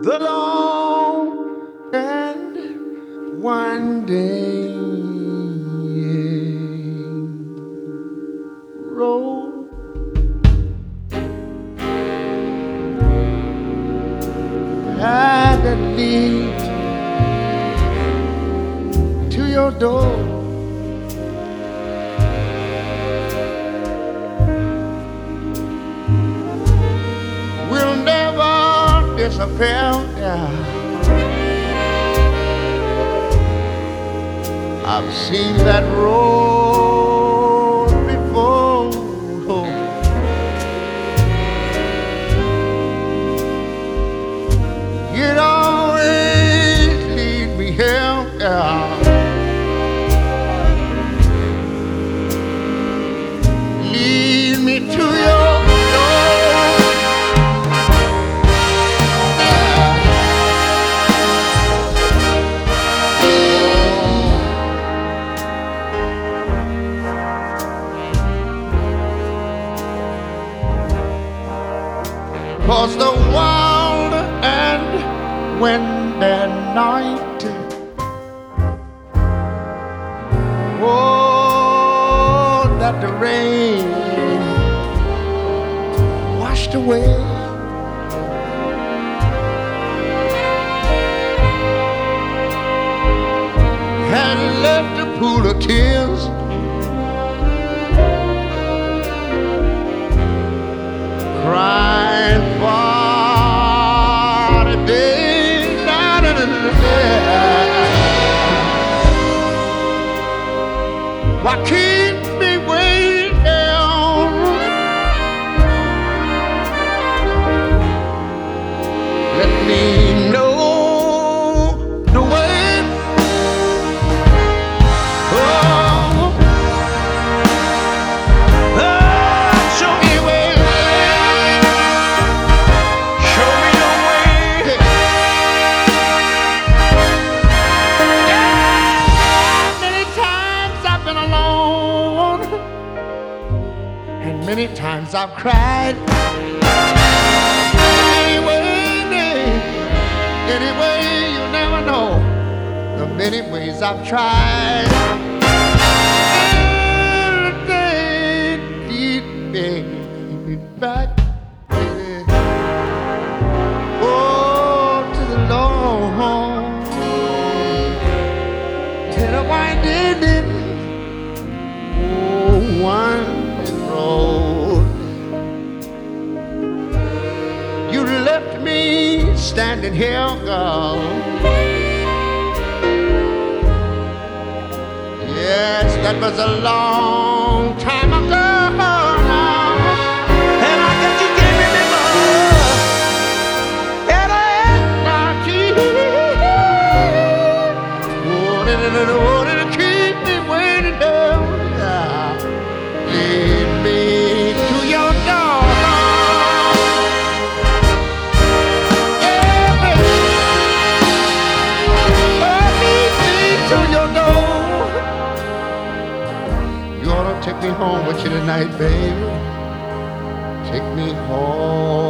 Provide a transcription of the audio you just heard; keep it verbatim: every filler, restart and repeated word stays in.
the long and winding road. That leads to your door. Will never disappear. Yeah. I've seen that road before. It always lead me here. Yeah. Lead me to your across the wild and windy night. Oh, that the rain washed away. And left a pool of tears. Crying for the day, da, da, da, da, da. Why keep me waiting down? Let me know the way. Oh, oh, show me the way. Many times I've cried. Anyway, anyway, you never know the many ways I've tried. And they lead me back, oh, to the long, to the winding, oh, one. You left me standing here, girl. Yes, that was a long time ago now. And I guess you can't remember. And I had my key. Oh, to keep me waiting down. Lead me to your door. Yeah, baby. Oh, lead me to your door. You ought to take me home with you tonight, baby. Take me home.